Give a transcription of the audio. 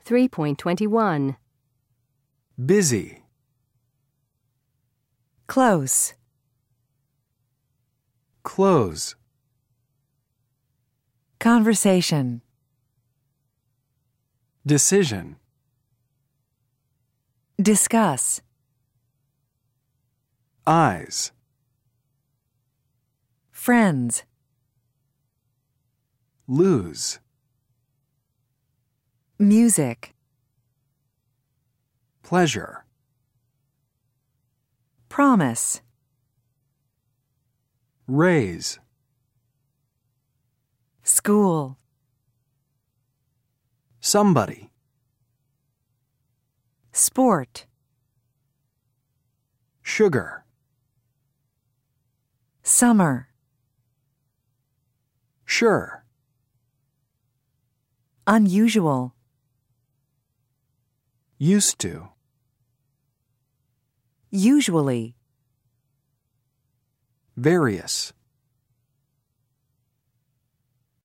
3.21. Busy. Close. Close. Conversation. Decision. Discuss. Eyes. Friends. Lose. Music. Pleasure. Promise. Raise. School. Somebody. Sport. Sugar. Summer. Sure. Unusual. Used to. Usually. Various.